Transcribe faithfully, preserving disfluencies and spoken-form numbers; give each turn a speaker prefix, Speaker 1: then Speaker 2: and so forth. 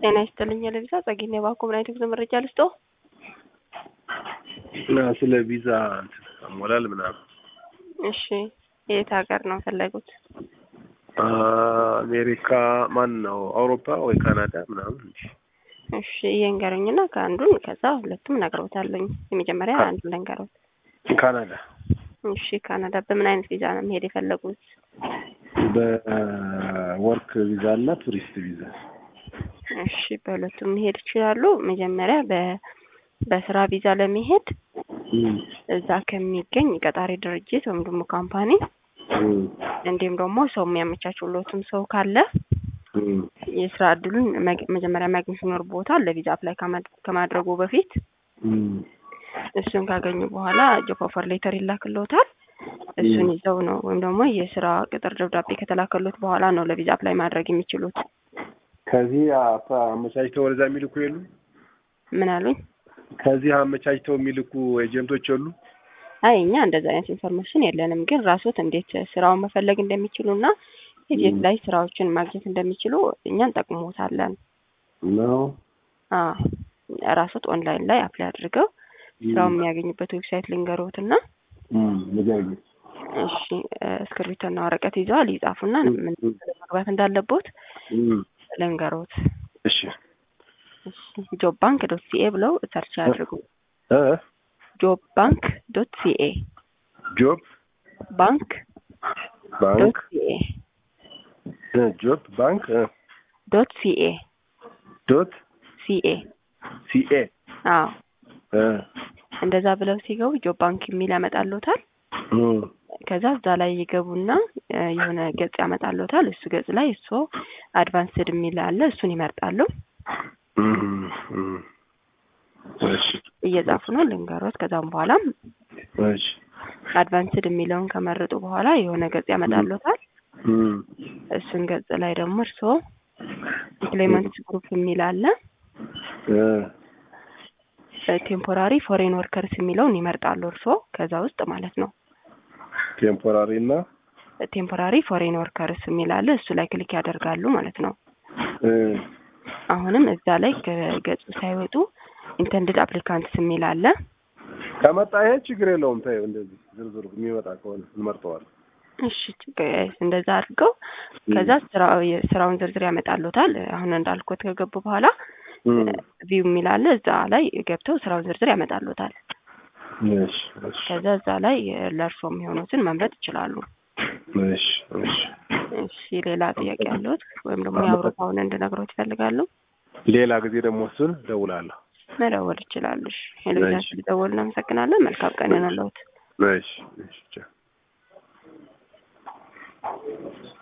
Speaker 1: ጤና ይስጥልኝ ለቪዛ ጸግኝ የባንኩ ምን አይነት መረጃ ልስጦ?
Speaker 2: እና ስለ ቪዛ አሞላል ምናምን።
Speaker 1: እሺ የት ሀገር ነው ፈለጉት?
Speaker 2: አሜሪካ ማን ነው አውሮፓ ወይ ካናዳ ምናምን?
Speaker 1: እሺ የንገሩኝና ከአንዱን ከዛ ሁለቱም ነግረውታለኝ። የመጀመሪያ አንዱ ለንገሩት።
Speaker 2: ካናዳ።
Speaker 1: እሺ ካናዳ በምን አይነት ቪዛ ነው መሄድ የፈለጉት?
Speaker 2: በወርክ ቪዛ እና ቱሪስት ቪዛ።
Speaker 1: እሺ በሁለቱም መሄድ ይችላሉ። መጀመሪያ በ በስራ ቪዛ ለመሄድ እዛ ከሚገኝ ቀጣሪ ድርጅት ወይም ደግሞ ካምፓኒ እንዴም ደግሞ ሰው የሚያመቻችሉትም ሰው ካለ የስራ እድሉን መጀመሪያ ማግኘት ይኖርቦታል። ለቪዛ አፕላይ ከማድረጉ በፊት እሱን ካገኙ በኋላ ጆብ ኦፈር ሌተር ይላክልዎታል። እሱን ይዘው ነው ወይም ደግሞ የስራ ቅጥር ደብዳቤ ከተላከሉት በኋላ ነው ለቪዛ አፕላይ ማድረግ የሚችሉት።
Speaker 2: ከዚህ አመቻችተው ወደዛ የሚልኩ የሉ?
Speaker 1: ምን አሉኝ?
Speaker 2: ከዚህ አመቻችተው የሚልኩ ኤጀንቶች የሉ?
Speaker 1: አይ እኛ እንደዛ አይነት ኢንፎርሜሽን የለንም። ግን ራስዎት እንዴት ስራውን መፈለግ እንደሚችሉና የት ላይ ስራዎችን ማግኘት እንደሚችሉ እኛን ጠቅሞታለን
Speaker 2: ነው።
Speaker 1: አዎ ራስዎት ኦንላይን ላይ አፕላይ አድርገው ስራውን የሚያገኙበት ዌብሳይት ልንገሮትና
Speaker 2: እም ለጋይ
Speaker 1: እሺ እስክሪብቶና ወረቀት ይዘዋል? ይጻፉና ምን መግባት እንዳለበት ልንገሮት።
Speaker 2: እሺ
Speaker 1: እሺ ጆብ ባንክ ዶት ሲኤ ብለው ሰርች አድርጉ።
Speaker 2: እ
Speaker 1: ጆብ ባንክ ዶት ሲኤ
Speaker 2: ጆብ
Speaker 1: ባንክ
Speaker 2: ባንክ
Speaker 1: ሲኤ
Speaker 2: ጆብ ባንክ
Speaker 1: ዶት ሲኤ
Speaker 2: ዶት
Speaker 1: ሲኤ
Speaker 2: ሲኤ
Speaker 1: አዎ
Speaker 2: እ
Speaker 1: እንደዛ ብለው ሲገቡ ጆብ ባንክ የሚል ያመጣልዎታል። ከዛ እዛ ላይ ይገቡና የሆነ ገጽ ያመጣልዎታል። እሱ ገጽ ላይ እሱ አድቫንስድ የሚል አለ። እሱን ይመርጣሉ።
Speaker 2: እሺ
Speaker 1: እየጻፉ ነው ልንገሮት። ከዛም በኋላ
Speaker 2: እሺ
Speaker 1: አድቫንስድ የሚለውን ከመረጡ በኋላ የሆነ ገጽ ያመጣልዎታል። እሱን ገጽ ላይ ደግሞ እርሶ ኢምፕሎይመንት ግሩፕ የሚል አለ። እ ቴምፖራሪ ፎሬን ወርከርስ የሚለውን ይመርጣሉ እርሶ ከዛ ውስጥ ማለት ነው።
Speaker 2: ቴምፖራሪ እና
Speaker 1: ቴምፖራሪ ፎሬን ወርከርስ የሚል አለ። እሱ ላይ ክሊክ ያደርጋሉ ማለት ነው።
Speaker 2: እ
Speaker 1: አሁንም እዛ ላይ ከገጹ ሳይወጡ ኢንተንድድ አፕሊካንትስ የሚል አለ።
Speaker 2: ከመጣ ይሄ ችግር የለውም። ታየው እንደዚህ ዝርዝሩ የሚመጣ ከሆነ እንመርጠዋለን።
Speaker 1: እሺ እንደዛ አድርገው ከዛ ስራው የስራውን ዝርዝር ያመጣልዎታል። አሁን እንዳልኩት ከገቡ በኋላ ቪው የሚል አለ። እዛ ላይ ገብተው ስራውን ዝርዝር ያመጣልዎታል።
Speaker 2: እሺ እሺ
Speaker 1: ከዛ እዛ ላይ ለእርሶ የሚሆኑትን መምረጥ ይችላሉ።
Speaker 2: እሺ እሺ
Speaker 1: እሺ ሌላ ጥያቄ አለዎት ወይም ደግሞ የአውሮፓውን እንድነግሮት ይፈልጋሉ?
Speaker 2: ሌላ ጊዜ ደግሞ እሱን ደውላለሁ።
Speaker 1: መደወል ይችላሉ። እሺ ሄሎና ስለደወሉ እናመሰግናለን። መልካም ቀን ይሁንልዎት።
Speaker 2: እሺ እሺ